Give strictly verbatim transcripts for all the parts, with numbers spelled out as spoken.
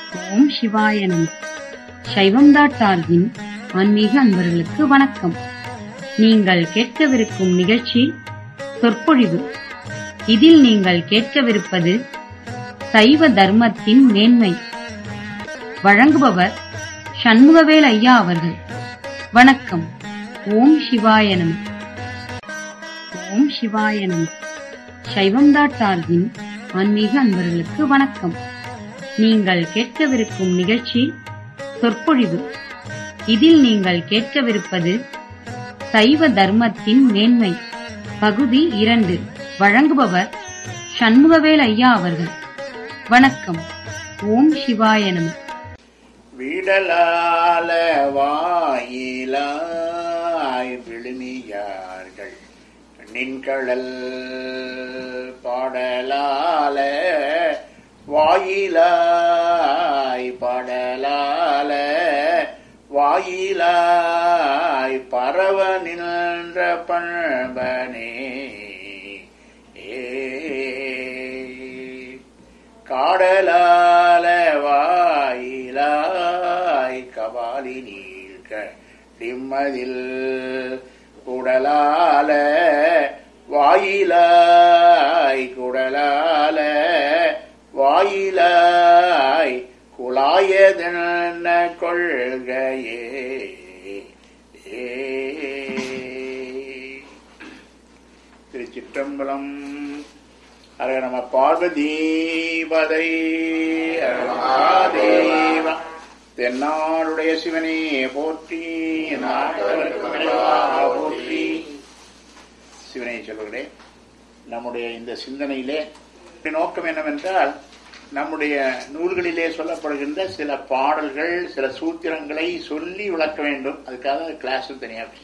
ஓம் சிவாய நம. சைவம் டாட் டார்கின் ஆன்மீக அன்பர்களுக்கு வணக்கம். நீங்கள் கேட்கவிருக்கும் நிகழ்ச்சி சொற்பொழிவு. இதில் நீங்கள் கேட்கவிருப்பது சைவ தர்மத்தின் மேன்மை. வழங்குபவர் சண்முகவேல் ஐயா அவர்கள். வணக்கம். ஓம் சிவாய நம. ஓம் சிவாய நம. சைவம் டாட் டார்கின் ஆன்மீக அன்பர்களுக்கு வணக்கம். நீங்கள் கேட்கவிருக்கும் நிகழ்ச்சி சொற்பொழிவு. இதில் நீங்கள் கேட்கவிருப்பது சைவ தர்மத்தின் மேன்மை, பகுதி இரண்டு. வழங்குபவர் சண்முகவேல் ஐயா அவர்கள். வணக்கம். ஓம் சிவாய நம. விடலால வாயிலாய் விழுமியார்கள் நின்கடல் பாடலால வாயிலாய் பாடலால வாயிலாய் பரவ நின்ற பண்பனே காடலால வாயிலாய் கபாலி நீழ்க நிம்மதில் குடலால வாயிலாய் குடலால வாயிலாய் குழாயதென்ன கொள்கையே. திருச்சிற்றம்பலம். ஹர நம பார்வதீபதை தேவா. தென்னாடுடைய சிவனே போற்றி, போற்றி. சிவனை சொல்வர்களே, நம்முடைய இந்த சிந்தனையிலே நோக்கம் என்னவென்றால், நம்முடைய நூல்களிலே சொல்லப்படுகின்ற சில பாடல்கள், சில சூத்திரங்களை சொல்லி விளக்க வேண்டும். அதுக்காக கிளாஸ் தனியாக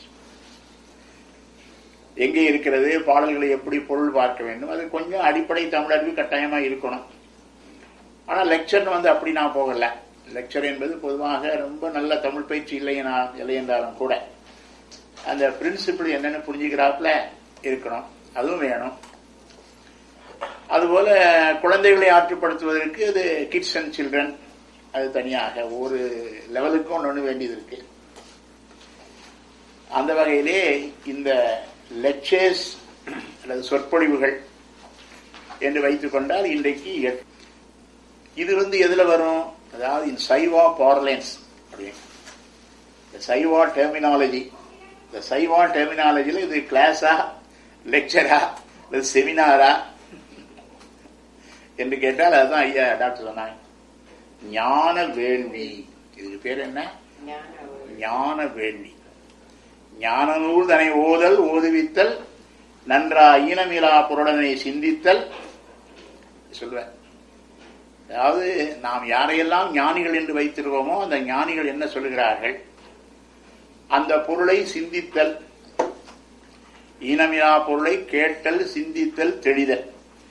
எங்கே இருக்கிறது, பாடல்களை எப்படி பொருள் பார்க்க வேண்டும், அது கொஞ்சம் அடிப்படை தமிழருக்கு கட்டாயமா இருக்கணும். ஆனா லெக்சர் வந்து அப்படி நான் போகல. லெக்சர் என்பது பொதுவாக ரொம்ப நல்ல தமிழ் பயிற்சி இல்லை இல்லை என்றாலும் கூட அந்த பிரின்சிபிள் என்னன்னு புரிஞ்சுக்கிறாப்புல இருக்கணும், அதுவும் வேணும். அதுபோல குழந்தைகளை ஆற்றுப்படுத்துவதற்கு அது கிட்ஸ் அண்ட் சில்ட்ரன், அது தனியாக ஒரு லெவலுக்கும் ஒன்று ஒன்று வேண்டியது இருக்கு. அந்த வகையிலே இந்த லெக்சர்ஸ் அல்லது சொற்பொழிவுகள் என்று வைத்துக் கொண்டால் இன்றைக்கு இது வந்து எதுல வரும், அதாவது இன் சைவா பார்லன்ஸ் அப்படின்னு சைவா டெர்மினாலஜி. இந்த சைவா டெர்மினாலஜியில் இது கிளாஸா, லெக்சரா, அல்லது செமினாரா என்று கேட்டால் அதுதான் ஐயா டாக்டர் சொன்னாங்க. ஞான வேள்வி. இதுக்கு பேர் என்ன? ஞான வேள்வி. ஞான நூல் தனை ஓதல் ஓதுவித்தல் நன்றா ஈனமிலா பொருளனை சிந்தித்தல் சொல்வேன். அதாவது நாம் யாரையெல்லாம் ஞானிகள் என்று வைத்திருக்கோமோ அந்த ஞானிகள் என்ன சொல்லுகிறார்கள், அந்த பொருளை சிந்தித்தல், ஈனமிலா பொருளை கேட்டல், சிந்தித்தல், தெளிதல்.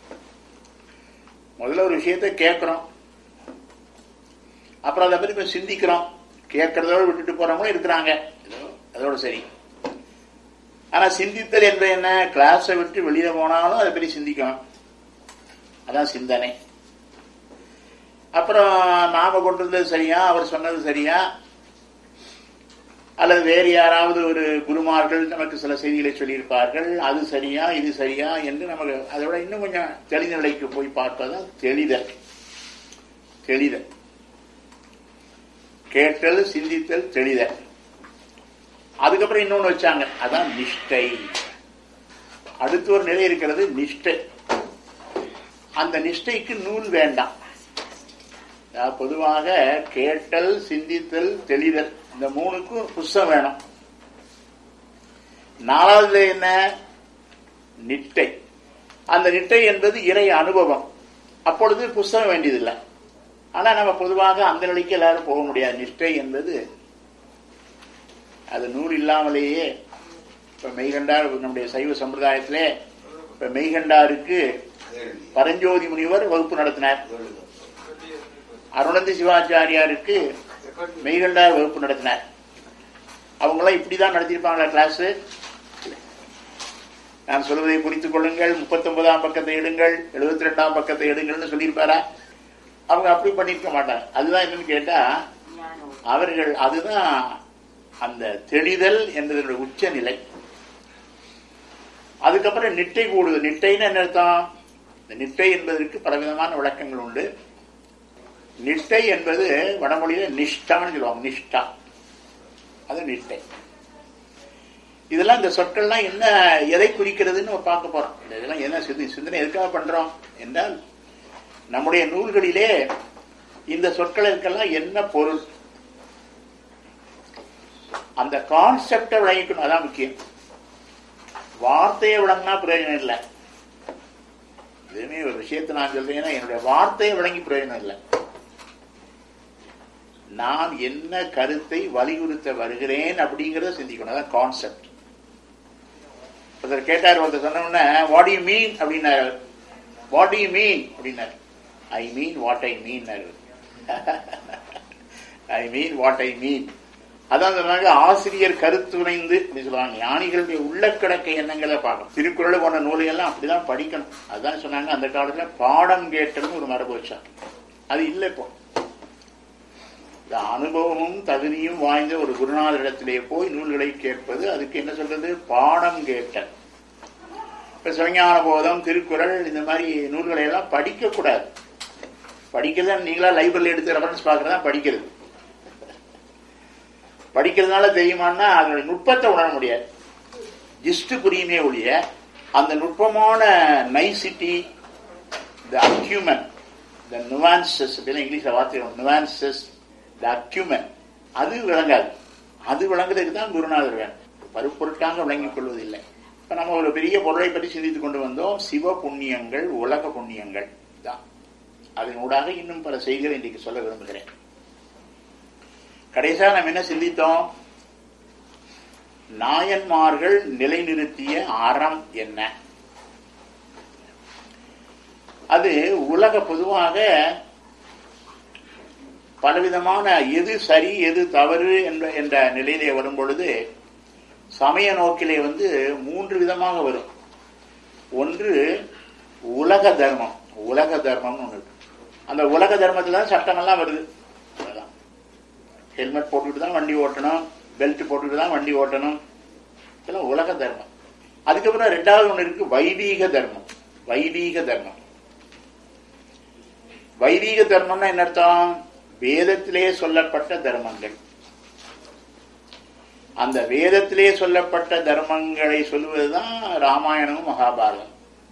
முதல்ல ஒரு விஷயத்தை கேட்கிறோம், அப்புறம் அதை பற்றி சிந்திக்கிறோம். கேட்கறதோட விட்டுட்டு போறவங்களும் இருக்கிறாங்க, அதோட சரி. ஆனா சிந்தித்தல் என்பது என்ன? கிளாஸை விட்டு வெளியே போனாலும் அதை பற்றி சிந்திக்கணும், அதான் சிந்தனை. அப்புறம் நாம கொண்டிருந்தது சரியா, அவர் சொன்னது சரியா, அல்லது வேறு யாராவது ஒரு குருமார்கள் நமக்கு சில செய்திகளை சொல்லியிருப்பார்கள், அது சரியா இது சரியா என்று நமக்கு அதோட இன்னும் கொஞ்சம் தெளிந்த நிலைக்கு போய் பார்ப்பதுதான் தெளிதல். தெளிதல், கேட்டல், சிந்தித்தல், தெளிதல். அதுக்கப்புறம் இன்னொன்னு வச்சாங்க, அதான் நிஷ்டை. அடுத்து ஒரு நிலை இருக்கிறது, நிஷ்டை. அந்த நிஷ்டைக்கு நூல் வேண்டாம். பொதுவாக கேட்டல், சிந்தித்தல், தெளிதல் இந்த மூணுக்கும் புஸ்தகம் வேணும். நாலாவதுல என்ன? நிட்டை. அந்த நிட்டை என்பது இறை அனுபவம். அப்பொழுது புஸ்தகம் வேண்டியதில்லை. ஆனா நம்ம பொதுவாக அந்த நிலைக்கு எல்லாரும் போக முடியாது. நிஷ்டை என்பது அது நூல் இல்லாமலேயே. இப்ப மெய்கண்டார் நம்முடைய சைவ சம்பிரதாயத்திலே இப்ப மெய்கண்டாருக்கு பரஞ்சோதி முனிவர் வகுப்பு நடத்தினார். அருணந்தி சிவாச்சாரியாருக்கு மெய்கண்டார் வகுப்பு நடத்தினார். அவங்களாம் இப்படிதான் நடத்திருப்பாங்களா கிளாஸ்? நான் சொல்வதை குறித்துக் கொள்ளுங்கள், முப்பத்தி ஒன்பதாம் பக்கத்தை எடுங்கள், எழுபத்தி ரெண்டாம் பக்கத்தை எடுங்கள்னு சொல்லியிருப்பாரா? அவங்க அப்படி பண்ணிருக்க மாட்டாங்க. அதுதான் என்னன்னு கேட்டா அவர்கள் அதுதான் அந்த தெளிதல் என்பதனுடைய உச்ச நிலை. அதுக்கப்புறம் நிட்டை கூடுது. நிட்டைன்னு என்ன அர்த்தம்? இந்த நிட்டை என்பதற்கு பலவிதமான விளக்கங்கள் உண்டு. நிட்டை என்பது வடமொழியில நிஷ்டான்னு சொல்லுவாங்க. நிஷ்டா அது நிட்டை. இதெல்லாம் இந்த சொற்கள்லாம் என்ன எதை குறிக்கிறதுன்னு பார்க்க போறோம். இதெல்லாம் என்ன சிந்தனை எதுக்காக பண்றோம் என்றால் நம்முடைய நூல்களிலே இந்த சொற்களுக்கெல்லாம் என்ன பொருள், அந்த கான்செப்டை விளங்கிக்கணும். அதான் முக்கியம். வார்த்தையை விளங்கினா பிரயோஜனம் இல்லை. எதுவுமே ஒரு விஷயத்தை நான் சொல்றேன்னா என்னுடைய வார்த்தையை விளங்கி பிரயோஜனம் இல்லை. நான் என்ன கருத்தை வலியுறுத்த வருகிறேன் அப்படிங்கறத சிந்திக்கணும். அதான் கான்செப்ட். ஒருத்தர் கேட்டார், ஒருத்தர் சொன்ன உடனே வாட் யூ மீன் அப்படின்னாரு. வாட் யூ மீன் அப்படின்னாரு. I mean what I mean. I mean what I mean. அதான் சொன்னாங்க ஆசிரியர் கருத்துணைந்து சொல்லுவாங்க. ஞானிகளுடைய உள்ளக்கடக்க எண்ணங்களை பார்க்கணும். திருக்குறள் போன்ற நூலையெல்லாம் அப்படிதான் படிக்கணும். அதுதான் சொன்னாங்க அந்த காலத்துல பாடம் கேட்டதுன்னு ஒரு மரபு வச்சாங்க. அது இல்லை இப்போ. இந்த அனுபவமும் தகுதியும் வாய்ந்த ஒரு குருநாதரிடத்திலே போய் நூல்களை கேட்பது, அதுக்கு என்ன சொல்றது, பாடம் கேட்டல். இப்ப சிவஞான போதம், திருக்குறள் இந்த மாதிரி நூல்களை எல்லாம் படிக்க கூடாது. படிக்கிறது நீங்களா லைப்ரரியில் எடுத்து ரெஃபரன்ஸ் பார்க்கறதா படிக்கிறது. படிக்கிறதுனால தெரியுமான்னா அதனுடைய நுட்பத்தை உணர முடியாது. ஜிஸ்ட் புரியுமே ஒழிய அந்த நுட்பமான நைசிட்டி, த அக்யூமன், த நுவான்சஸ் அப்படின்னு இங்கிலீஷ்ல வார்த்தை நுவான்சஸ், த அக்யூமன், அது விளங்காது. அது விளங்குறதுக்கு தான் குருநாதர் வேணும். பருப்பொருட்காக விளங்கிக் கொள்வதில்லை. இப்ப நம்ம ஒரு பெரிய பொருளை பற்றி சிந்தித்துக் கொண்டு வந்தோம். சிவ புண்ணியங்கள், உலக புண்ணியங்கள் தான். அதன் ஊடாக இன்னும் பல செய்திகளை இன்றைக்கு சொல்ல விரும்புகிறேன். கடைசியா நம்ம என்ன சிந்தித்தோம்? நாயன்மார்கள் நிலைநிறுத்திய அறம் என்ன? அது உலக பொதுவாக பலவிதமான எது சரி எது தவறு என்ற என்ற நிலையிலே வரும் பொழுது சமய நோக்கிலே வந்து மூன்று விதமாக வரும். ஒன்று உலக தர்மம். உலக தர்மம் ஒன்று இருக்கு. அந்த உலக தர்மத்துல தான் சட்டமெல்லாம் வருது. ஹெல்மெட் போட்டுட்டு தான் வண்டி ஓட்டணும், பெல்ட் போட்டுட்டு தான் வண்டி ஓட்டணும். இதெல்லாம் உலக தர்மம். அதுக்கப்புறம் ரெண்டாவது ஒன்று இருக்கு, வைதீக தர்மம். வைதீக தர்மம் வைதீக தர்மம்னா என்ன அர்த்தம்? வேதத்திலே சொல்லப்பட்ட தர்மங்கள். அந்த வேதத்திலே சொல்லப்பட்ட தர்மங்களை சொல்லுவதுதான் ராமாயணமும் மகாபாரதம்.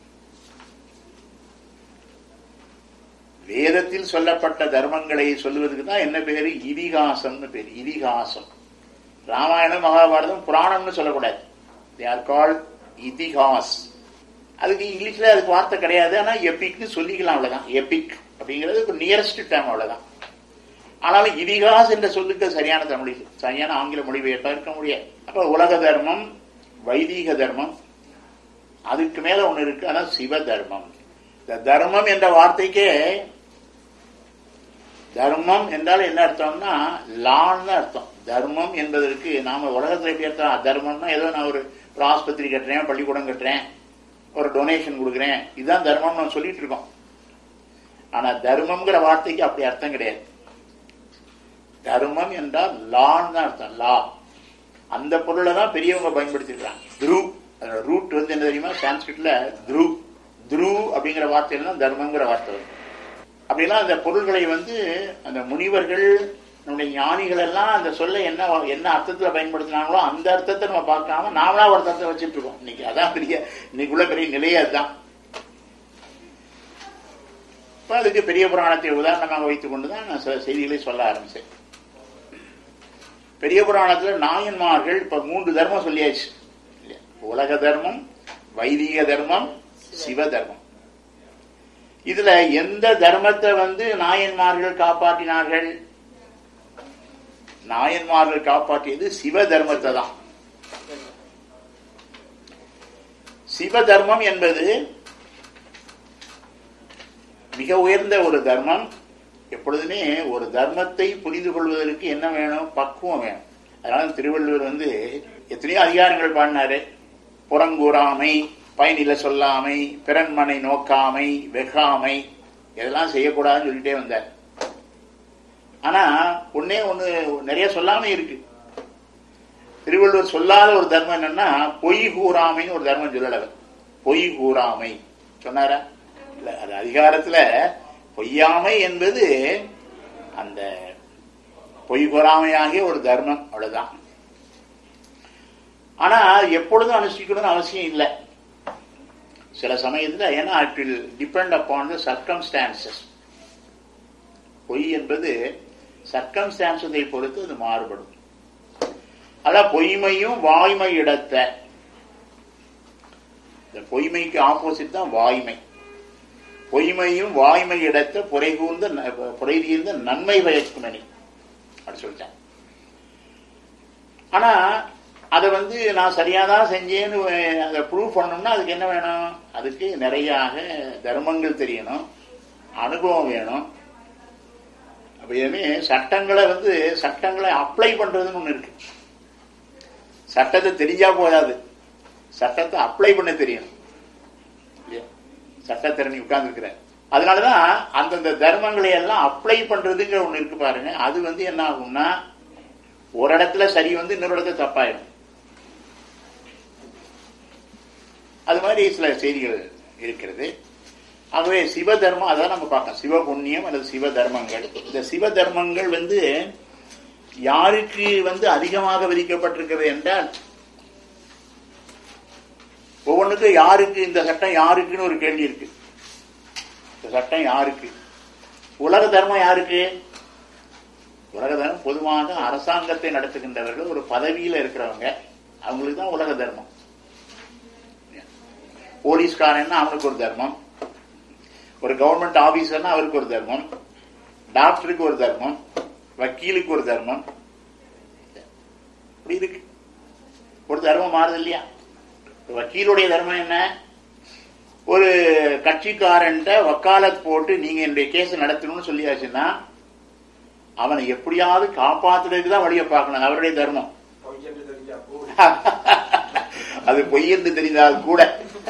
வேதத்தில் சொல்லப்பட்ட தர்மங்களை சொல்லுவதுக்கு தான் என்ன பேரு? இதிகாசம்னு பேரு. இதிகாசம். ராமாயணம் மகாபாரதம் புராணம்னு சொல்லக்கூடாது. They are called itihas. அதுக்கு இங்கிலீஷ்ல அதுக்கு வார்த்தை கிடையாது. ஆனா எபிக்னு சொல்லிக்கலாம், அவ்வளவுதான். எபிக் அப்படிங்கிறது நியரஸ்ட் டேம், அவ்வளவுதான். ஆனாலும் இதிகாஸ் என்ற சொல்லுக்கு சரியான தமிழ், சரியான ஆங்கில மொழிபெயர்ப்பா இருக்க முடியாது. அப்ப உலக தர்மம், வைதீக தர்மம், அதுக்கு மேல ஒண்ணு இருக்கு, அதான் சிவ தர்மம். இந்த தர்மம் என்ற வார்த்தைக்கே, தர்மம் என்றால் என்ன அர்த்தம்னா லான்னு அர்த்தம். தர்மம் என்பதற்கு நாம உலகத்துல எப்படி அர்த்தம்? தர்மம்னா ஏதோ நான் ஒரு ஆஸ்பத்திரி கட்டுறேன், பள்ளிக்கூடம் கட்டுறேன், ஒரு டொனேஷன் கொடுக்குறேன், இதுதான் தர்மம் நம்ம சொல்லிட்டு இருக்கோம். ஆனா தர்மம்ங்கிற வார்த்தைக்கு அப்படி அர்த்தம் கிடையாது. தர்மம் என்றால் லான்னு தான் அர்த்தம். லா அந்த பொருளை தான் பெரியவங்க பயன்படுத்திருக்காங்க. துரு, அதோட ரூட் வந்து என்ன தெரியுமா? சான்ஸ்கிரிட்ல துரு, துரு அப்படிங்கிற வார்த்தையில தான் தர்மங்கிற வார்த்தை வரும். அப்படிலாம் அந்த பொருள்களை வந்து அந்த முனிவர்கள், நம்முடைய ஞானிகள் எல்லாம் அந்த சொல்ல என்ன என்ன அர்த்தத்துல பயன்படுத்தினாங்களோ அந்த அர்த்தத்தை நம்ம பார்க்காம நாமளா ஒரு அர்த்தத்தை வச்சுட்டு இருக்கோம் இன்னைக்கு. அதான் பெரிய இன்னைக்குள்ள பெரிய நிலையே அதுதான். இப்ப அதுக்கு பெரிய புராணத்தை உதாரணமாக வைத்துக் கொண்டுதான் நான் சில செய்திகளை சொல்ல ஆரம்பிச்சேன். பெரிய புராணத்துல நாயன்மார்கள் இப்ப மூன்று தர்மம் சொல்லியாச்சு. உலக தர்மம், வைதீக தர்மம், சிவ தர்மம். இதுல எந்த தர்மத்தை வந்து நாயன்மார்கள் காப்பாற்றினார்கள்? நாயன்மார்கள் காப்பாற்றியது சிவ தர்மத்தை தான். சிவ தர்மம் என்பது மிக உயர்ந்த ஒரு தர்மம். எப்பொழுதுமே ஒரு தர்மத்தை புரிந்து கொள்வதற்கு என்ன வேணும்? பக்குவம் வேணும். அதனால திருவள்ளுவர் வந்து எத்தனையோ அதிகாரங்கள் பாடினாரு. புறங்கூறாமை, பயனில சொல்லாமை, பிறன்மனை நோக்காமை, வெகாமை, எதெல்லாம் செய்யக்கூடாதுன்னு சொல்லிட்டே வந்தார். ஆனா ஒன்னே ஒண்ணு நிறைய சொல்லாம இருக்கு. திருவள்ளுவர் சொல்லாத ஒரு தர்மம் என்னன்னா பொய் கூறாமைன்னு ஒரு தர்மம் சொல்லல. பொய் கூறாமை சொன்னாரா? இல்ல. அது அதிகாரத்துல பொய்யாமை என்பது அந்த பொய் கூறாமையாகிய ஒரு தர்மம், அவ்வளவுதான். ஆனா எப்பொழுதும் அனுஷ்டிக்கணும்னு அவசியம் இல்லை. சில சமயத்துல ஏன்னா it will depend upon the circumstances. பொய் என்பது சர்க்கம்ஸ்டான்சஸை பொறுத்து அது மாறுபடும். அதான் பொய்மையும் வாய்மை இடத்த. இந்த பொய்மைக்கு ஆப்போசிட் தான் வாய்மை. பொய்மையும் வாய்மை இடத்த புரைகூர்ந்த புரைதீர்ந்த நன்மை பயக்கும் அணி அப்படி சொல்லிட்டேன். ஆனா அதை வந்து நான் சரியாதான் செஞ்சேன்னு அதை ப்ரூவ் பண்ணணும்னா அதுக்கு என்ன வேணும்? அதுக்கு நிறைய தர்மங்கள் தெரியணும், அனுபவம் வேணும். அப்ப எதுவுமே சட்டங்களை வந்து சட்டங்களை அப்ளை பண்றதுன்னு ஒண்ணு இருக்கு. சட்டத்தை தெரிஞ்சா போதாது, சட்டத்தை அப்ளை பண்ண தெரியணும். சட்டத்திறனி உட்கார்ந்து இருக்கிற அதனாலதான் அந்தந்த தர்மங்களை எல்லாம் அப்ளை பண்றதுங்கிற ஒண்ணு இருக்கு பாருங்க. அது வந்து என்ன ஆகும்னா ஒரு இடத்துல சரி வந்து இன்னொரு இடத்துல தப்பாயிடும். அது மாதிரி சில செய்திகள் இருக்கிறது. ஆகவே சிவ தர்மம் அதான் நம்ம பார்க்கலாம். சிவ புண்ணியம் அல்லது சிவ தர்மங்கள். இந்த சிவ தர்மங்கள் வந்து யாருக்கு வந்து அதிகமாக விதிக்கப்பட்டிருக்கிறது என்றால் ஒவ்வொன்றுக்கும் யாருக்கு இந்த சட்டம் யாருக்குன்னு ஒரு கேள்வி இருக்கு. இந்த சட்டம் யாருக்கு? உலக தர்மம் யாருக்கு? உலக தர்மம் பொதுவாக அரசாங்கத்தை நடத்துகின்றவர்கள், ஒரு பதவியில இருக்கிறவங்க, அவங்களுக்கு தான் உலக தர்மம். போலீஸ்காரன்னா அவனுக்கு ஒரு தர்மம், ஒரு கவர்மெண்ட் ஆபீசர்னா அவருக்கு ஒரு தர்மம், டாக்டருக்கு ஒரு தர்மம், வக்கீலுக்கு ஒரு தர்மம். இப்படி இருக்கு. ஒரு தர்மம் மாறுது இல்லையா? வக்கீலுடைய தர்மம் என்ன? ஒரு கட்சிக்காரன் வக்காலத் போட்டு நீங்க என்னுடைய கேஸ் நடத்தணும்னு சொல்லியாச்சுன்னா அவனை எப்படியாவது காப்பாத்துறதுக்கு தான் வழியை பார்க்கணும். அவருடைய தர்மம். அது பொய் என்று தெரிந்தால் கூட.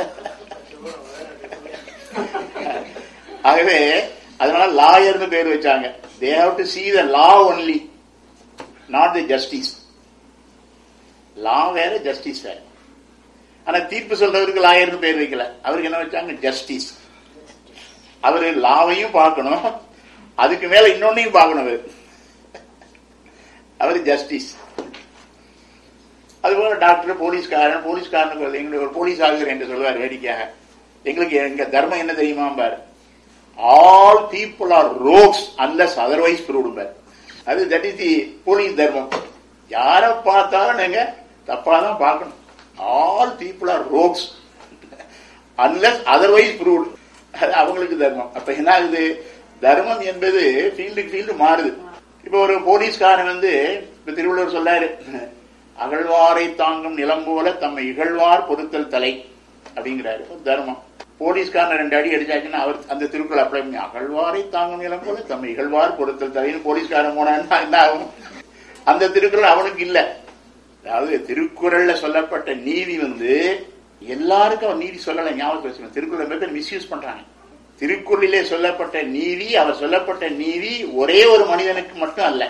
ஆகவே அதனால லாயர்னு பேர் வச்சாங்க. they have to see the law only, not the justice. law வேற ஜஸ்டிஸ் வேற. ஆனா தீர்ப்பு சொல்றவருக்கு லாயர்னு பேர் வைக்கல. அவருக்கு என்ன வச்சாங்க? ஜஸ்டிஸ். அவரு லாவையும் பார்க்கணும், அதுக்கு மேல இன்னொன்னையும் பார்க்கணும். அவரு அவரு ஜஸ்டிஸ். அதுபோல டாக்டர், போலீஸ்காரன், போலீஸ்காரனுக்கு எங்களுடைய ஒரு போலீஸ் ஆகுகிறேன் என்று சொல்வார் வேடிக்கையாக. எங்களுக்கு எங்க தர்மம் என்ன தெரியுமா பாரு? All people are rogues unless otherwise proved. அது தட் இஸ் தி போலீஸ் தர்மம். யார பார்த்தாலும் நீங்க தப்பாதான் பார்க்கணும். All people are rogues unless otherwise proved. அது அவங்களுக்கு தர்மம். அப்ப என்ன ஆகுது? தர்மம் என்பது ஃபீல்டுக்கு ஃபீல்டு மாறுது. இப்ப ஒரு போலீஸ்காரன் வந்து இப்ப திருவள்ளுவர் சொல்லாரு, அகழ்வாரை தாங்கும் நிலம் போல தம்மை இகழ்வார் பொறுத்தல் தலை அப்படிங்கிறாரு. ஒரு தர்மம். போலீஸ்காரன் ரெண்டு அடி அடிச்சாச்சுன்னா அவர் அந்த திருக்குறள் அப்ளை பண்ணி அகழ்வாரை தாங்கும் நிலம் போல தம்மை இகழ்வார் பொறுத்தல் தலைன்னு போலீஸ்காரன் போனான்னா என்ன ஆகும்? அந்த திருக்குறள் அவனுக்கு இல்ல. அதாவது திருக்குறள்ல சொல்லப்பட்ட நீதி வந்து எல்லாருக்கும் அவர் நீதி சொல்லல. ஞாபகம் வச்சுக்கணும். திருக்குறள் மிஸ்யூஸ் பண்றாங்க. திருக்குறளிலே சொல்லப்பட்ட நீதி, அவர் சொல்லப்பட்ட நீதி ஒரே ஒரு மனிதனுக்கு மட்டும் அல்ல.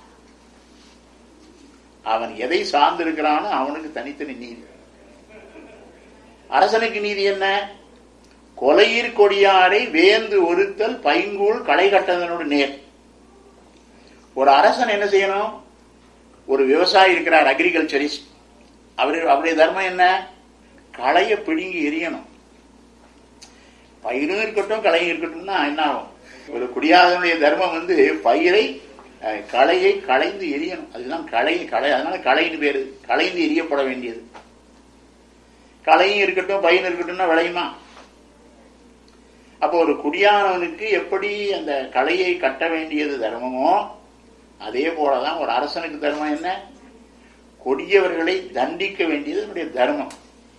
அவன் எதை சார்ந்திருக்கிறானோ அவனுக்கு தனித்தனி நீதி. அரசனுக்கு நீதி என்ன? கொலையிற் கொடியாரை வேந்து ஒருத்தல் பைங்கூழ் களை கட்டதனோடு நேர். ஒரு அரசன் என்ன செய்யணும்? ஒரு விவசாயி இருக்கிறார், அக்ரிகல்ச்சரிஸ்ட். அவரு அவருடைய தர்மம் என்ன? களைய பிடுங்கி எரியணும். பயிரும் இருக்கட்டும் களையும் இருக்கட்டும்னா என்ன ஆகும்? ஒரு குடியாதனுடைய தர்மம் வந்து பயிரை களையை களைந்து எரியணும். அதுதான் களை களை அதனால களைன்னு பேரு. களைந்து எரியப்பட வேண்டியது. களையும் இருக்கட்டும் பயிரும் இருக்கட்டும்னா விளையுமா? அப்போ ஒரு குடியானவனுக்கு எப்படி அந்த களையை கட்ட வேண்டியது தர்மமோ அதே போலதான் ஒரு அரசனுக்கு தர்மம் என்ன? கொடியவர்களை தண்டிக்க வேண்டியது என்னுடைய தர்மம்.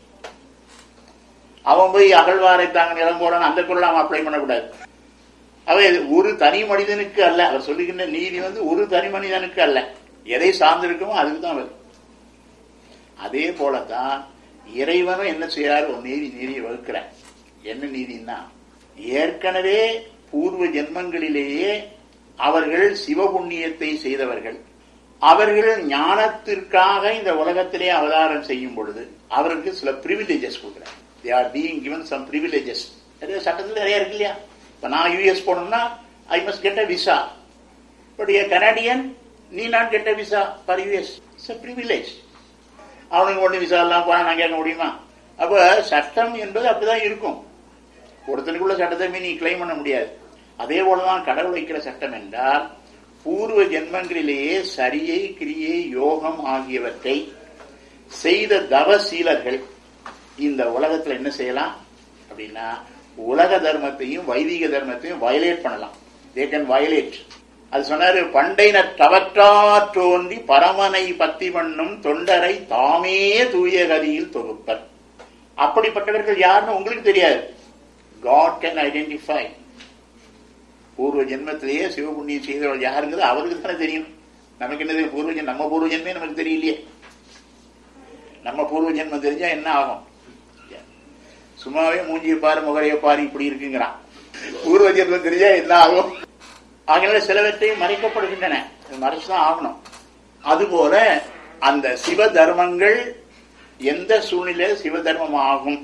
அவன் போய் அகழ்வாரை தாங்க நிலம் போறான் அந்த குரல் அவன் அப்ளை பண்ணக்கூடாது. அவை ஒரு தனி மனிதனுக்கு அல்ல. அவர் சொல்லுகின்ற நீதி வந்து ஒரு தனி மனிதனுக்கு அல்ல. எதை சார்ந்திருக்குமோ அதுக்கு தான் வரும். அதே போலதான் இறைவனும் என்ன செய்யறாரு? ஒரு நீதி நீதியை வகுக்கிறார். என்ன நீதினா, ஏற்கனவே பூர்வ ஜென்மங்களிலேயே அவர்கள் சிவபுண்ணியத்தை செய்தவர்கள். அவர்கள் ஞானத்திற்காக இந்த உலகத்திலே அவதாரம் செய்யும் பொழுது அவருக்கு சில பிரிவிலேஜஸ் கொடுக்குறாங்க. they are being given some privileges. சட்டத்தில் நிறைய இருக்கு இல்லையா? இப்ப நான் யூஎஸ் போனோம்னா I must get a visa. But a Canadian need not get a visa for US. It's a privilege. அவனுக்கு ஒண்ணு விசா எல்லாம் போனா நான் கேட்க முடியுமா? அப்ப சட்டம் என்பது அப்படிதான் இருக்கும். ஒருத்தனுக்குள்ள சட்டத்தை நீ கிளைம் பண்ண முடியாது. அதே போலதான் கடவுள் வைக்கிற சட்டம் என்றால் பூர்வ ஜென்மங்களிலேயே சரியை, கிரியை, யோகம் ஆகியவற்றை செய்த தவசீலர்கள் இந்த உலகத்துல என்ன செய்யலாம் அப்படின்னா உலக தர்மத்தையும் வைதிக தர்மத்தையும் வயலேட் பண்ணலாம். they can violate. அது சொன்னாரு, பண்டைனர் தவற்றாற் தோன்றி பரமனை பத்தி பண்ணும் தொண்டரை தாமே தூய கதியில் தொகுப்பர். அப்படிப்பட்டவர்கள் யாருன்னு உங்களுக்கு தெரியாது. God can identify. பூர்வ ஜென்மத்திலேயே சிவபுண்ணியம் செய்தவர்கள் யாருங்கிறது அவருக்கு தானே தெரியும். நமக்கு என்ன தெரியும்? பூர்வ ஜென்மம் நம்ம பூர்வ ஜென்மே நமக்கு தெரியலையே. நம்ம பூர்வ ஜென்மம் தெரிஞ்சா என்ன ஆகும்? சும்மாவே மூஞ்சிய பாரு முகரைய பாரு இப்படி இருக்குங்கிறான். பூர்வ ஜென்மம் தெரிஞ்சா என்ன ஆகும்? ஆகினால சிலவற்றையும் மறைக்கப்படுகின்றன, மறைச்சுதான் ஆகணும். அதுபோல அந்த சிவ தர்மங்கள் எந்த சூழ்நிலை சிவ தர்மம் ஆகும்?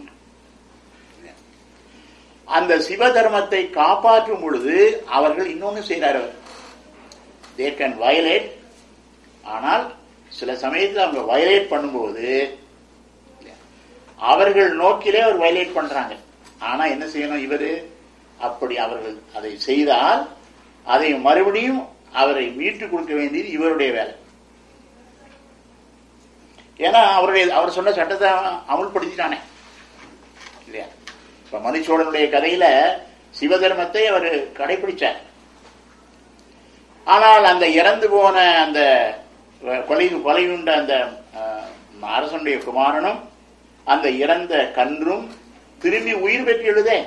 அந்த சிவ தர்மத்தை காப்பாற்றும் பொழுது அவர்கள் இன்னொன்னு செய்கிறார்கள். they can violate. ஆனால் சில சமயத்தில் அவங்க வயலேட் பண்ணும்போது அவர்கள் நோக்கிலே அவர் வயலேட் பண்றாங்க. ஆனா என்ன செய்யணும்? இவரு அப்படி அவர்கள் அதை செய்தால் அதை மறுபடியும் அவரை மீட்டு கொடுக்க வேண்டியது இவருடைய வேலை. ஏன்னா அவருடைய அவர் சொன்ன சட்டத்தை அமுல்படுத்திட்டானே இல்லையா? இப்ப மனுஷோடனுடைய கதையில சிவதர்மத்தை அவர் கடைபிடிச்சார். ஆனால் அந்த இறந்து போன அந்த கொலை கொலையுண்ட அந்த அரசனுடைய குமாரனும் அந்த இறந்த கன்றும் திரும்பி உயிர் பெற்று எழுதே.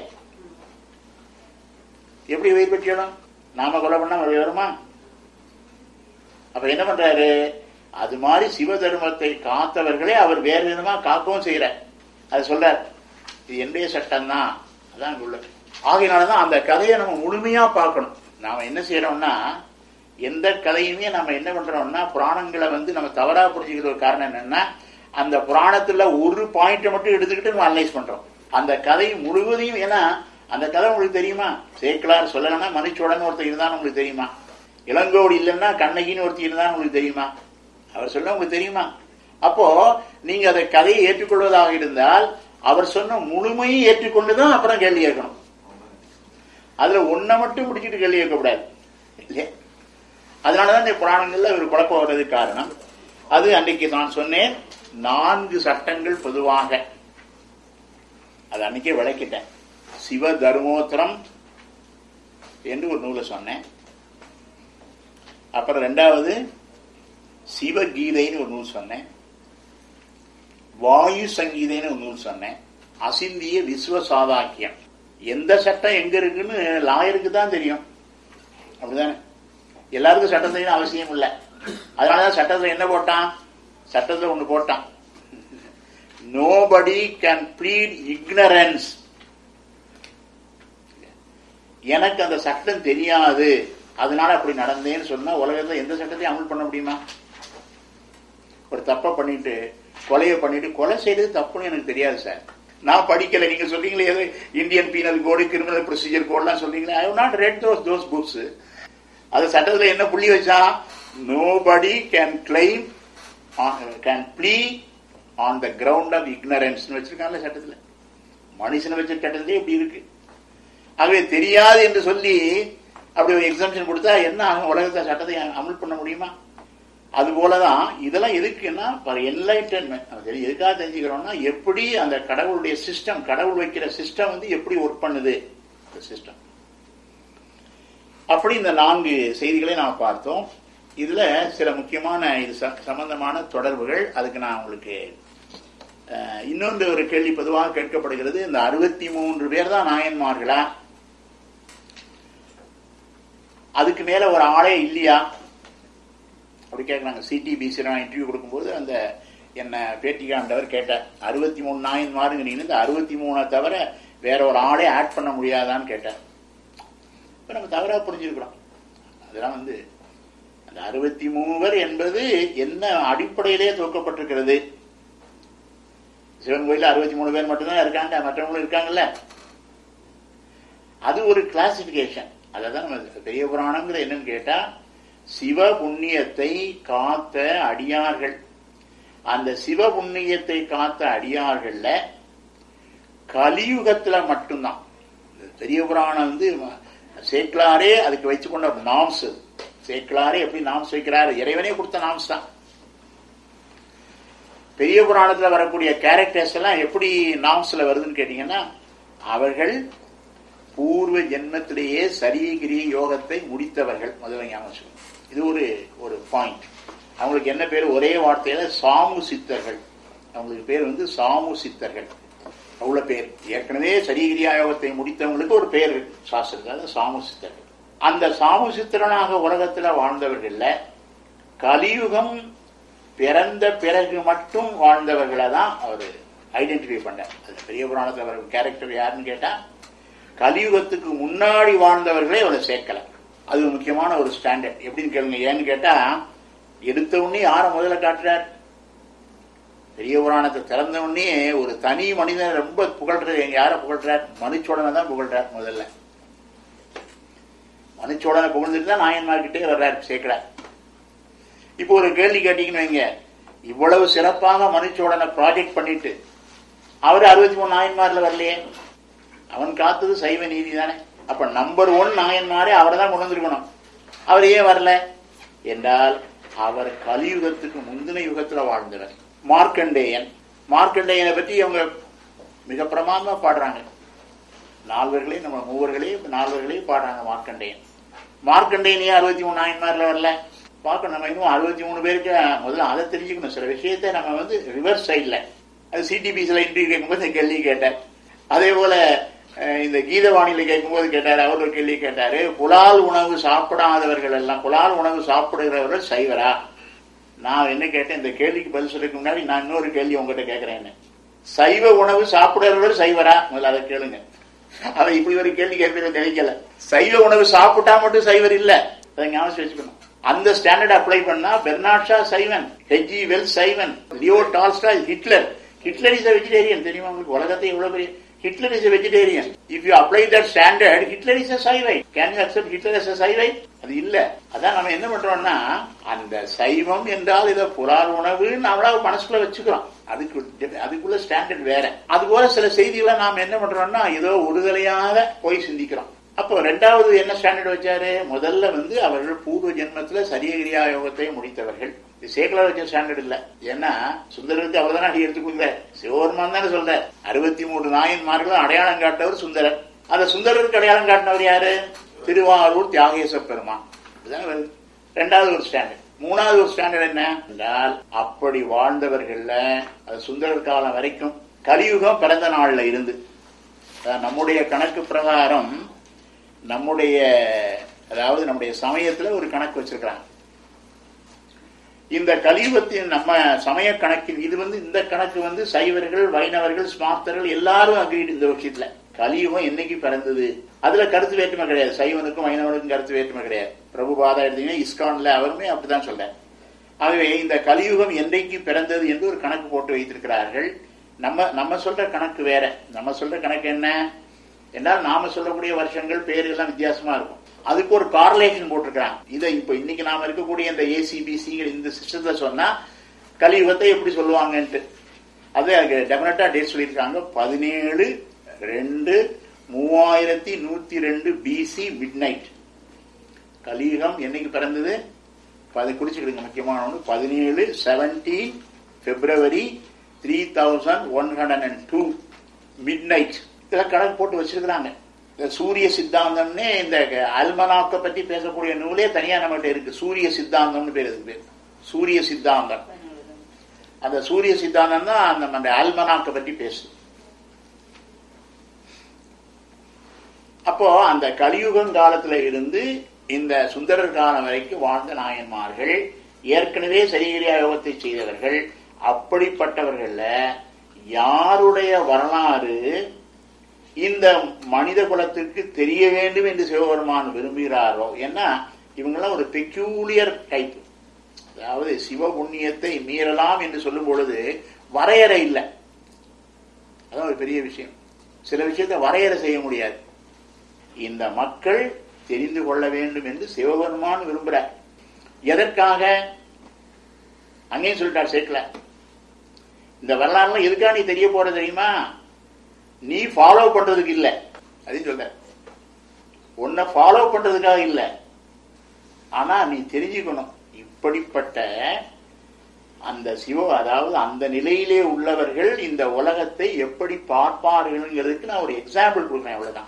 எப்படி உயிர் பெற்று எழும்? நாம கொலை பண்ணா வருமா? அப்ப என்ன பண்றாரு? அது மாதிரி சிவ தர்மத்தை காத்தவர்களே அவர் வேறு விதமா காக்கவும் செய்யறார். அது சொல்றார், இது என்னுடைய சட்டம் தான். அதான் உள்ள. ஆகையினாலதான் அந்த கதையை நம்ம முழுமையா பார்க்கணும். நாம என்ன செய்யறோம்னா, எந்த கதையுமே நம்ம என்ன பண்றோம்னா புராணங்களை வந்து நம்ம தவறா புரிஞ்சுக்கிற ஒரு காரணம் என்னன்னா, அந்த புராணத்துல ஒரு பாயிண்ட மட்டும் எடுத்துக்கிட்டு நம்ம அனலைஸ் பண்றோம். அந்த கதை முழுவதையும். ஏன்னா அந்த கதை உங்களுக்கு தெரியுமா? சேக்கிழார் சொல்லலைன்னா மணிச்சோழன் ஒருத்தர் இருந்தான்னு உங்களுக்கு தெரியுமா? இளங்கோடி இல்லைன்னா கண்ணகின்னு ஒருத்தர் இருந்தான்னு உங்களுக்கு தெரியுமா? அவர் சொல்ல உங்களுக்கு தெரியுமா? அப்போ நீங்க அதை கதையை ஏற்றுக்கொள்வதாக இருந்தால் அவர் சொன்ன முழுமையை ஏற்றுக்கொண்டுதான் அப்புறம் கேள்வி கேட்கணும். அதுல ஒன்ன மட்டும் பிடிச்சிட்டு கேள்வி கேட்கக்கூடாது இல்லையா? அதனாலதான் இந்த புராணங்கள்ல ஒரு குழப்பம் வர்றதுக்கு காரணம். அது அன்னைக்கு நான் சொன்னேன், நான்கு சட்டங்கள் பொதுவாக. அது அன்னைக்கே விளக்கிட்டேன். சிவ தர்மோத்திரம் என்று ஒரு நூலை சொன்னேன். அப்புறம் ரெண்டாவது சிவகீதைன்னு ஒரு நூல் சொன்னேன். வாயு சங்கீதைன்னு ஒரு நூல் சொன்னேன். அசிந்திய விஸ்வசாதாக்கியம். எந்த சட்டம் எங்க இருக்குன்னு லாயருக்கு தான் தெரியும். அப்படிதானே? எல்லாருக்கும் சட்டம் தெரியணும் அவசியம் இல்லை. அதனாலதான் சட்டத்துல என்ன போட்டான்? சட்டத்துல ஒண்ணு போட்டான், nobody can plead ignorance. எனக்கு அந்த சட்டம் தெரியாது அதனால அப்படி நடந்தேன்னு சொன்னா உலகத்துல எந்த சட்டத்தையும் அமல் பண்ண முடியுமா? ஒரு தப்ப பண்ணிட்டு கொலையை பண்ணிட்டு கொலை செய்யறது தப்புன்னு எனக்கு தெரியாது சார், நான் படிக்கல. நீங்க சொல்றீங்களே ஏதோ Indian penal code, criminal procedure கோட்லாம் சொல்றீங்களே, I have not read those those books. அது சட்டத்துல என்ன புள்ளி வச்சா, nobody can claim can plea on the ground of ignorance வச்சிருக்காங்க சட்டத்துல. மனுஷனை வச்ச சட்டத்திலே இப்படி இருக்கு. ஆகவே தெரியாது என்று சொல்லி அப்படி ஒரு எக்ஸம்ஷன் கொடுத்தா என்ன ஆகும்? உலகத்தை சட்டத்தை அமல் பண்ண முடியுமா? அது போலதான் இதெல்லாம் எதுக்குன்னா என்லைட்டன்மெண்ட். எதுக்காக தெரிஞ்சுக்கிறோம்னா, எப்படி அந்த கடவுளுடைய சிஸ்டம், கடவுள் வைக்கிற சிஸ்டம் வந்து எப்படி ஒர்க் பண்ணுது சிஸ்டம். அப்படி இந்த நான்கு செய்திகளை நாம் பார்த்தோம். இதுல சில முக்கியமான இது சம்பந்தமான தொடர்புகள். அதுக்கு நான் உங்களுக்கு இன்னொன்று ஒரு கேள்வி பொதுவாக கேட்கப்படுகிறது, இந்த அறுபத்தி மூன்று பேர் தான் நாயன்மார்களா, அதுக்கு மேல ஒரு ஆளே இல்லையா அப்படி கேட்கறாங்க. சிடிபிசி நான் இன்டர்வியூ கொடுக்கும்போது அந்த என்ன பேட்டிக்காண்டவர் கேட்டார், அறுபத்தி மூணு நாயன்மாருங்க, இந்த அறுபத்தி மூணை தவிர வேற ஒரு ஆளே ஆட் பண்ண முடியாதான்னு கேட்டார். இப்ப நம்ம தவறா புரிஞ்சிருக்கிறோம். அதெல்லாம் வந்து அந்த அறுபத்தி மூவர் என்பது என்ன அடிப்படையிலே துவக்கப்பட்டிருக்கிறது? சிவன் கோயில அறுபத்தி மூணு பேர் மட்டும்தான் இருக்காங்க, மற்றவங்களும் இருக்காங்கல்ல. அது ஒரு கிளாசிபிகேஷன். அதான் நம்ம பெரிய புராணம்ங்கிற என்னன்னு கேட்டா, சிவ புண்ணியத்தை காத்த அடியார்கள். அந்த சிவ புண்ணியத்தை காத்த அடியார்கள்ல கலியுகத்துல மட்டும்தான் பெரிய புராணம் வந்து சேக்கிலாரே அதுக்கு வச்சுக்கொண்ட நாம்ஸ். சேக்கிலாரே எப்படி நாம்ஸ் வைக்கிறாரு? இறைவனே கொடுத்த நாம்ஸ் தான். பெரிய புராணத்துல வரக்கூடிய கேரக்டர்ஸ் எல்லாம் எப்படி நாம்ஸ்ல வருதுன்னு கேட்டீங்கன்னா, அவர்கள் பூர்வ ஜென்மத்திலேயே சரீகிரிய யோகத்தை முடித்தவர்கள். முதல்ல ஞாபகம். இது ஒரு ஒரு பாயிண்ட். அவங்களுக்கு என்ன பேர்? ஒரே வார்த்தையில சாமு சித்தர்கள். அவங்களுக்கு பேர் வந்து சாமு சித்தர்கள். அவ்வளவு பேர். ஏற்கனவே சரீகிரியா யோகத்தை முடித்தவங்களுக்கு ஒரு பேர் சாஸ்திரத்தில் சாமு சித்தர்கள். அந்த சாமு சித்தரனாக உலகத்துல வாழ்ந்தவர்கள்ல கலியுகம் பிறந்த பிறகு மட்டும் வாழ்ந்தவர்களை தான் அவர் ஐடென்டிஃபை பண்ணார். அது பெரிய புராணத்தில் வர கேரக்டர் யாருன்னு கேட்டா, கலியுகத்துக்கு முன்னாடி வாழ்ந்தவர்களே அவரை சேர்க்கல. அது ஒரு முக்கியமான ஒரு ஸ்டாண்டர்ட். எப்படின்னு கேளுங்க. ஏன்னு கேட்டா, எடுத்த உடனே யாரை முதல்ல காட்டுறார்? பெரிய புராணத்தை திறந்த உடனே ஒரு தனி மனிதன் ரொம்ப புகழ்றார். யாரை புகழ்றார்? மனுச்சோடனை தான் புகழ்றார் முதல்ல. மனுச்சோடனை புகழ்ந்துட்டு தான் நாயன்மார்கிட்டே வர்றார், சேர்க்கிறார். இப்போ ஒரு கேள்வி கேட்டீங்கன்னு வைங்க, இவ்வளவு சிறப்பாக மனுச்சோடனை ப்ராஜெக்ட் பண்ணிட்டு அவரு அறுபத்தி மூணு நாயன்மார்ல வரலையே. அவன் காத்தது சைவ நீதி தானே. அப்ப நம்பர் ஒன் நாயன்மாரே அவரை தான் கொண்டு வந்திருக்கணும். அவர் ஏன் வரல என்றால், அவர் கலியுகத்துக்கு முந்தின யுகத்துல வாழ்ந்தவர். மார்க்கண்டேயன். மார்க்கண்டேயனை பற்றி அவங்க மிக பிரமாதமா பாடுறாங்க. நால்வர்களே நம்ம மூவர்களே நால்வர்களே பாடுறாங்க மார்க்கண்டேயன். மார்க்கண்டேயனையே அறுபத்தி மூணு நாயன்மார்ல வரல. பார்க்க நம்ம இன்னும் அறுபத்தி மூணு பேருக்கு முதல்ல அதை தெரிஞ்சுக்கணும். சில விஷயத்தை நம்ம வந்து ரிவர்ஸ் சைட்ல, அது சிடிபிசில இன்டர்வியூ கேட்கும்போது இந்த கேள்வி கேட்டார். அதே போல இந்த கீதவாணியில கேட்கும்போது கேட்டாரு, அவர் ஒரு கேள்வி கேட்டாரு, புலால் உணவு சாப்பிடாதவர்கள் எல்லாம், புலால் உணவு சாப்பிடுகிறவர்கள் சைவரா? நான் என்ன கேட்டேன், இந்த கேள்விக்கு பதில் சொல்றதுக்கு முன்னாடி நான் இன்னொரு கேள்வி உங்ககிட்ட கேட்கிறேன். சைவ உணவு சாப்பிடுறவர்கள் சைவரா? முதல்ல அதை கேளுங்க. அதை இப்படி ஒரு கேள்வி கேட்கறது நினைக்கல. சைவ உணவு சாப்பிட்டா மட்டும் சைவர் இல்ல, அதை ஞாபகம் வச்சுக்கணும். அந்த ஸ்டாண்டர்ட் அப்ளை பண்ணா பெர்னாட் ஷா சைவன், ஹெச்ஜி வெல்ஸ் சைவன், Leo Tolstoy, Hitler. Hitler is a vegetarian. தெரியுமா உங்களுக்கு? உலகத்தை எவ்வளவு பெரிய Hitler is a vegetarian. If you apply that standard, Hitler is a Saivite. Can you accept Hitler as a Saivite? அது இல்ல. அதான் நம்ம என்ன பண்றோம்னா, அந்த சைவம் என்றால் இதை புலால் உணவுன்னு அவ்வளவு மனசுக்குள்ள வச்சுக்கிறோம். அதுக்கு அதுக்குள்ள ஸ்டாண்டர்ட் வேற. அது போல சில செய்திகளை நாம் என்ன பண்றோம்னா, ஏதோ ஒருதலையாக போய் சிந்திக்கிறோம். அப்போ ரெண்டாவது என்ன ஸ்டாண்டர்ட் வச்சாரு? முதல்ல வந்து அவர்கள் பூர்வ ஜென்மத்துல சரியகிரியா யோகத்தை முடித்தவர்கள். சேக்கலா வச்ச ஸ்டாண்டர்ட் இல்ல. ஏன்னா சுந்தரருக்கு அவர் தானே அடி எடுத்துக்கொள்ள, சிவபெருமான் தானே சொல்ற. அறுபத்தி மூன்று நாயன்மார்களும் அடையாளம் காட்டவர் சுந்தரர். அந்த சுந்தரருக்கு அடையாளம் காட்டினவர் யாரு? திருவாரூர் தியாகேச பெருமான். ரெண்டாவது ஒரு ஸ்டாண்டர்ட். மூணாவது ஒரு ஸ்டாண்டர்ட் என்ன என்றால், அப்படி வாழ்ந்தவர்கள்ல அது சுந்தரர் காலம் வரைக்கும் கலியுகம் பிறந்த நாள்ல இருந்து, நம்முடைய கணக்கு பிரகாரம் நம்முடைய அதாவது நம்முடைய சமயத்துல ஒரு கணக்கு வச்சிருக்கிறாங்க. இந்த கலியுகத்தின் நம்ம சமய கணக்கில் இது வந்து இந்த கணக்கு வந்து சைவர்கள், வைணவர்கள், ஸ்மார்த்தர்கள் எல்லாரும் அக்ரீட் இந்த விஷயத்துல. கலியுகம் என்னைக்கு பிறந்தது அதுல கருத்து வேற்றுமை கிடையாது. சைவனுக்கும் வைணவனுக்கும் கருத்து வேற்றுமை கிடையாது. பிரபுபாதா எடுத்தீங்கன்னா இஸ்கான்ல அவருமே அப்படிதான் சொல்ற. ஆகவே இந்த கலியுகம் என்றைக்கு பிறந்தது என்று ஒரு கணக்கு போட்டு வைத்திருக்கிறார்கள். நம்ம நம்ம சொல்ற கணக்கு வேற. நம்ம சொல்ற கணக்கு என்ன என்றால், நாம சொல்லக்கூடிய வருஷங்கள் பேரு எல்லாம் வித்தியாசமா இருக்கும். அதுக்கு ஒரு கார்லேஷன் போட்டிருக்கிறாங்க. இதை இப்ப இன்னைக்கு நாம இருக்கக்கூடிய இந்த ஏசிபிசி இந்த சிஸ்டத்துல சொன்னா கலியுகத்தை எப்படி சொல்லுவாங்கன்ட்டு அது டெபினட்டா டேட் சொல்லியிருக்காங்க. பதினேழு ரெண்டு மூவாயிரத்தி நூத்தி ரெண்டு பிசி மிட் நைட். கலியுகம் என்னைக்கு பிறந்தது? குறிச்சுக்கிடுங்க முக்கியமான ஒன்று. பதினேழு seventeen February three thousand one hundred and two midnight. இதெல்லாம் கணக்கு போட்டு வச்சிருக்கிறாங்க. சூரிய சித்தாந்தம்னே இந்த அல்மனாக்க பத்தி பேசக்கூடிய நூலே தனியா நம்மகிட்ட இருக்கு. சூரிய சித்தாந்தம்னு பேர். இதுக்கு பேர் சூரிய சித்தாந்தம். அந்த சூரிய சித்தாந்தம் தான் அந்த அல்மனாக்க பத்தி பேசுது. அப்போ அந்த கலியுகம் காலத்துல இருந்து இந்த சுந்தரர் காலம் வரைக்கும் வாழ்ந்த நாயன்மார்கள் ஏற்கனவே சரீரியா யோகத்தை செய்தவர்கள். அப்படிப்பட்டவர்கள யாருடைய வரலாறு இந்த மனித குலத்திற்கு தெரிய வேண்டும் என்று சிவபெருமான் விரும்புகிறாரோ, ஏன்னா இவங்கெல்லாம் ஒரு பெக்யூலியர் டைப். அதாவது சிவ புண்ணியத்தை மீறலாம் என்று சொல்லும் பொழுது வரையறை இல்லை. அதான் ஒரு பெரிய விஷயம். சில விஷயத்தை வரையறை செய்ய முடியாது. இந்த மக்கள் தெரிந்து கொள்ள வேண்டும் என்று சிவபெருமான் விரும்புகிறார். எதற்காக? அங்கேயும் சொல்லிட்டார் சேட்ல, இந்த வரலாறுலாம் எதுக்காக நீ தெரிய போற தெரியுமா? நீ ஃபாலோ பண்றதுக்கு இல்ல. அதையும் சொல்ற, உன்னை ஃபாலோ பண்றதுக்காக இல்ல, ஆனா நீ தெரிஞ்சுக்கணும் இப்படிப்பட்ட அந்த சிவ, அதாவது அந்த நிலையிலே உள்ளவர்கள் இந்த உலகத்தை எப்படி பார்ப்பார்கள்ங்கிறதுக்கு நான் ஒரு எக்ஸாம்பிள் கொடுக்குறேன். அவ்வளவுதான்.